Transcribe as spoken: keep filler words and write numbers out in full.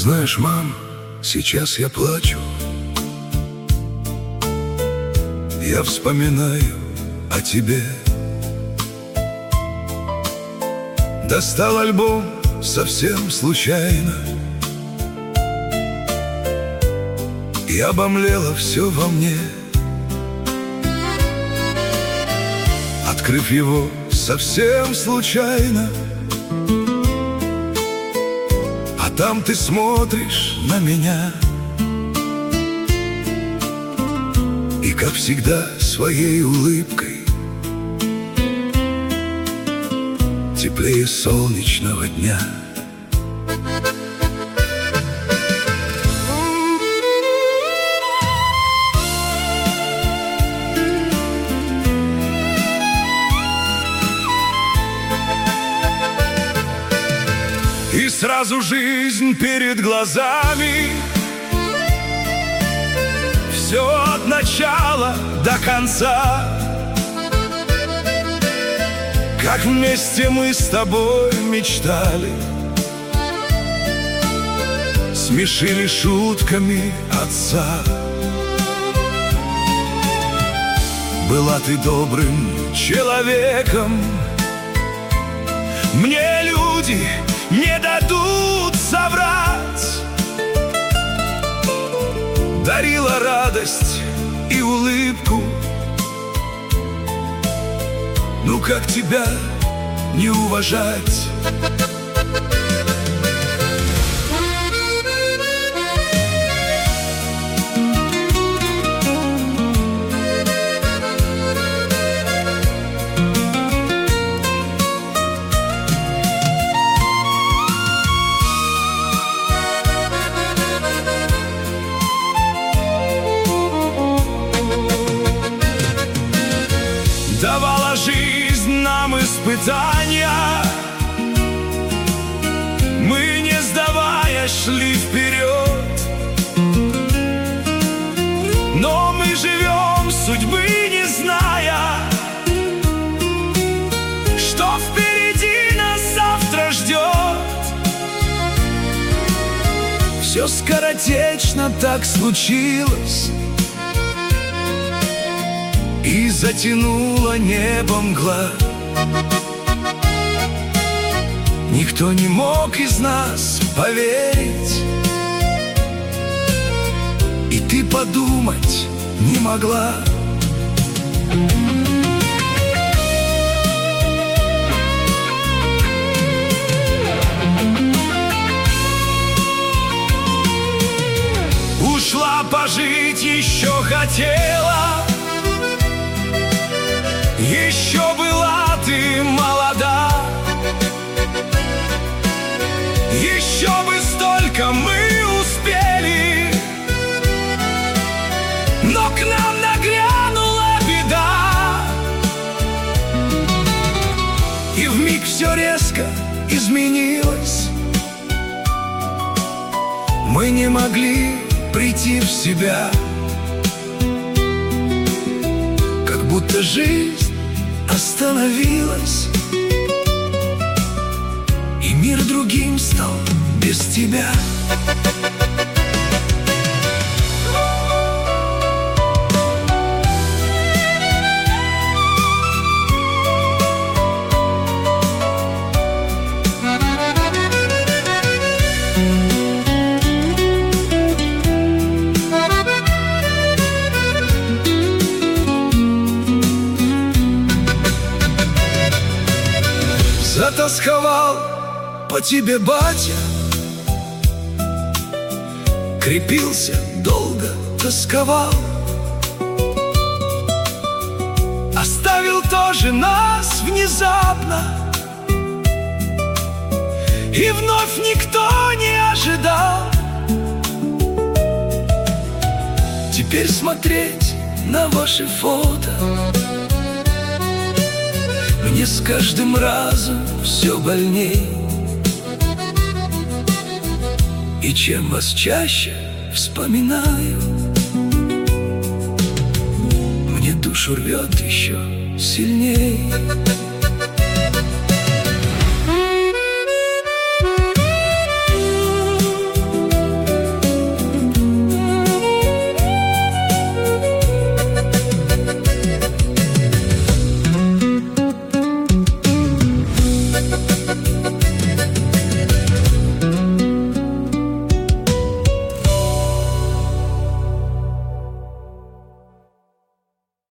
Знаешь, мам, сейчас я плачу. Я вспоминаю о тебе. Достал альбом совсем случайно, и обомлело все во мне. Открыв его совсем случайно, а там ты смотришь на меня, и, как всегда, своей улыбкой теплее солнечного дня. И сразу жизнь перед глазами, все от начала до конца. Как вместе мы с тобой мечтали, смешили шутками отца. Была ты добрым человеком, мне люди не дадут соврать. Дарила радость и улыбку, ну как тебя не уважать? Давала жизнь нам испытания, мы, не сдавая, шли вперед. Но мы живем, судьбы не зная, что впереди нас завтра ждет. Все скоротечно так случилось, и затянуло небо мгла. Никто не мог из нас поверить, и ты подумать не могла. Ушла пожить, еще хотела, еще была ты молода, еще бы столько мы успели, но к нам нагрянула беда, и вмиг все резко изменилось. Мы не могли прийти в себя, как будто жизнь остановилась, и мир другим стал без тебя. Затасковал по тебе батя, крепился, долго тосковал, оставил тоже нас внезапно, и вновь никто не ожидал. Теперь смотреть на ваши фото мне с каждым разом все больней. И чем вас чаще вспоминаю, мне душу рвет еще сильней.